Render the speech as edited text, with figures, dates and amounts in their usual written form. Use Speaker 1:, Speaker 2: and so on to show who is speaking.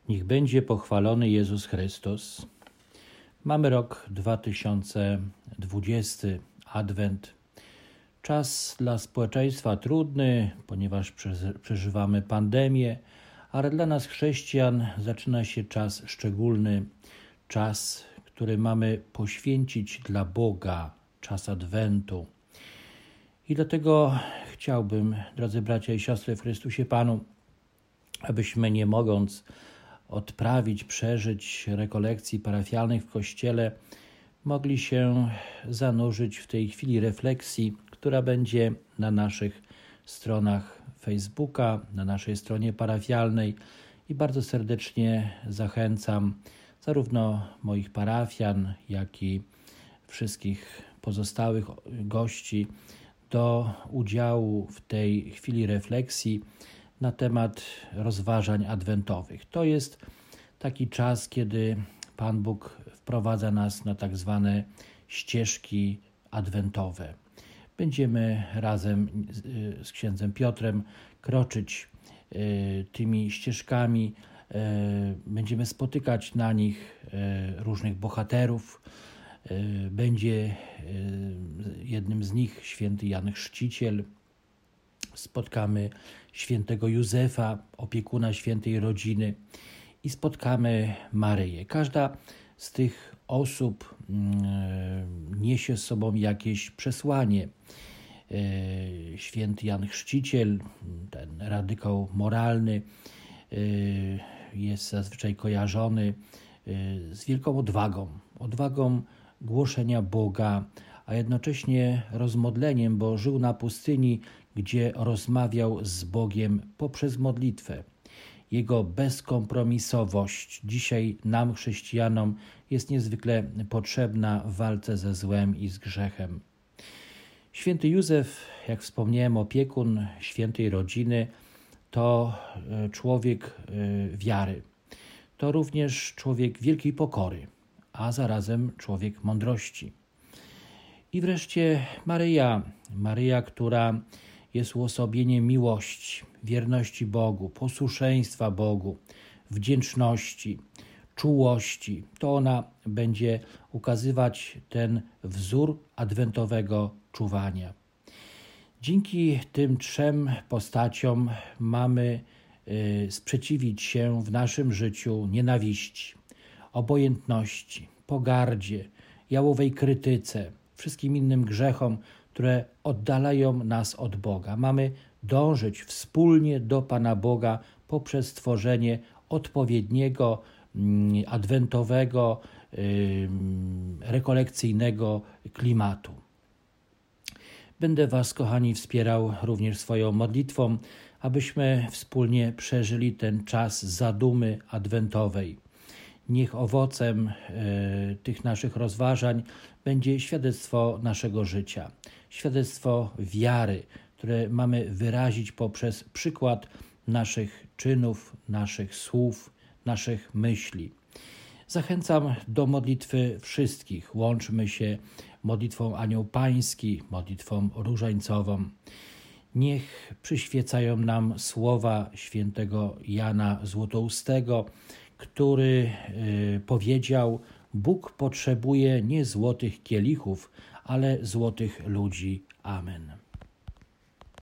Speaker 1: Niech będzie pochwalony Jezus Chrystus. Mamy rok 2020, Adwent. Czas dla społeczeństwa trudny, ponieważ przeżywamy pandemię, ale dla nas chrześcijan zaczyna się czas szczególny, czas, który mamy poświęcić dla Boga, czas Adwentu. I dlatego chciałbym, drodzy bracia i siostry w Chrystusie Panu, abyśmy nie mogąc odprawić, przeżyć rekolekcji parafialnych w Kościele, mogli się zanurzyć w tej chwili refleksji, która będzie na naszych stronach Facebooka, na naszej stronie parafialnej i bardzo serdecznie zachęcam zarówno moich parafian, jak i wszystkich pozostałych gości do udziału w tej chwili refleksji na temat rozważań adwentowych. To jest taki czas, kiedy Pan Bóg wprowadza nas na tak zwane ścieżki adwentowe. Będziemy razem z księdzem Piotrem kroczyć tymi ścieżkami. Będziemy spotykać na nich różnych bohaterów. Będzie jednym z nich święty Jan Chrzciciel. Spotkamy świętego Józefa, opiekuna świętej rodziny i spotkamy Maryję. Każda z tych osób niesie z sobą jakieś przesłanie. Święty Jan Chrzciciel, ten radykał moralny, jest zazwyczaj kojarzony z wielką odwagą głoszenia Boga, a jednocześnie rozmodleniem, bo żył na pustyni, gdzie rozmawiał z Bogiem poprzez modlitwę. Jego bezkompromisowość dzisiaj nam, chrześcijanom, jest niezwykle potrzebna w walce ze złem i z grzechem. Święty Józef, jak wspomniałem, opiekun świętej rodziny, to człowiek wiary. To również człowiek wielkiej pokory, a zarazem człowiek mądrości. I wreszcie Maryja, która jest uosobieniem miłości, wierności Bogu, posłuszeństwa Bogu, wdzięczności, czułości. To ona będzie ukazywać ten wzór adwentowego czuwania. Dzięki tym trzem postaciom mamy sprzeciwić się w naszym życiu nienawiści, obojętności, pogardzie, jałowej krytyce, wszystkim innym grzechom, które oddalają nas od Boga. Mamy dążyć wspólnie do Pana Boga poprzez stworzenie odpowiedniego, adwentowego, rekolekcyjnego klimatu. Będę Was, kochani, wspierał również swoją modlitwą, abyśmy wspólnie przeżyli ten czas zadumy adwentowej. Niech owocem tych naszych rozważań będzie świadectwo naszego życia, świadectwo wiary, które mamy wyrazić poprzez przykład naszych czynów, naszych słów, naszych myśli. Zachęcam do modlitwy wszystkich. Łączmy się modlitwą Anioł Pański, modlitwą różańcową. Niech przyświecają nam słowa świętego Jana Złotoustego, który powiedział: Bóg potrzebuje nie złotych kielichów, ale złotych ludzi. Amen.